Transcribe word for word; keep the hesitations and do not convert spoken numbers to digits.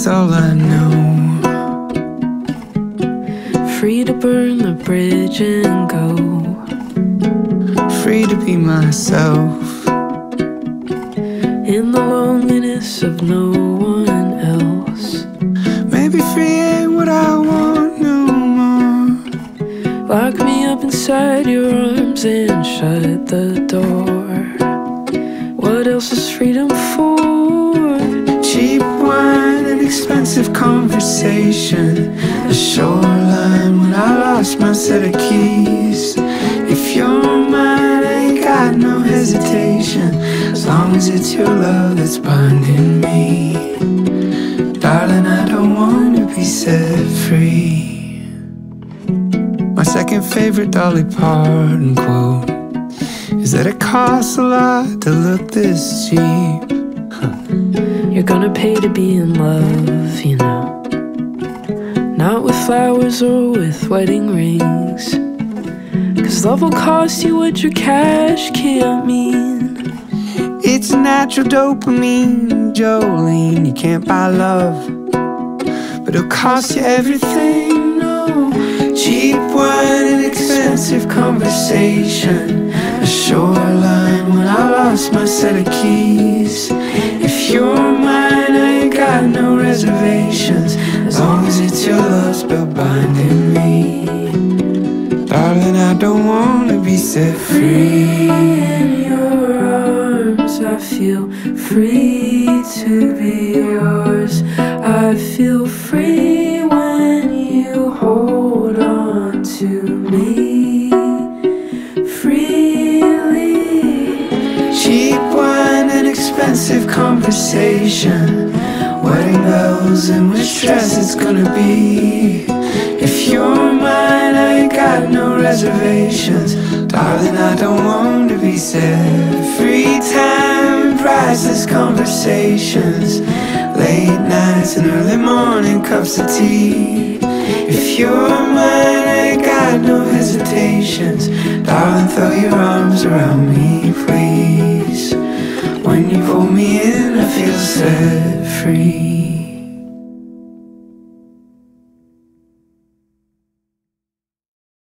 that's all I know. Free to burn the bridge and go. Free to be myself. In the loneliness of no one else. Maybe free ain't what I want no more. Lock me up inside your arms and shut the door. What else is freedom for? Cheap wine and expensive conversation. The shoreline when I lost my set of keys. If you're mine, I ain't got no hesitation. As long as it's your love that's binding me. Darling, I don't want to be set free. My second favorite Dolly Parton quote is that it costs a lot to look this cheap. You're gonna pay to be in love, you know. Not with flowers or with wedding rings. Cause love will cost you what your cash can't mean. It's natural dopamine, Jolene. You can't buy love, but it'll cost you everything, no. Cheap wine and expensive conversation. A shoreline when I lost my set of keys. If you're mine, I ain't got no reservations. As long as it's your love spell binding me. Darling, I don't want to be set free. In your arms, I feel free to be yours. I feel free when you hold on to me freely. Cheap wine and expensive conversation. Wedding bells and which dress it's gonna be. If you're mine, I ain't got no reservations. Darling, I don't want to be set free. Time and priceless conversations. Late nights and early morning cups of tea. If you're mine, I ain't got no hesitations. Darling, throw your arms around me, please. When you pull me in, I feel set free.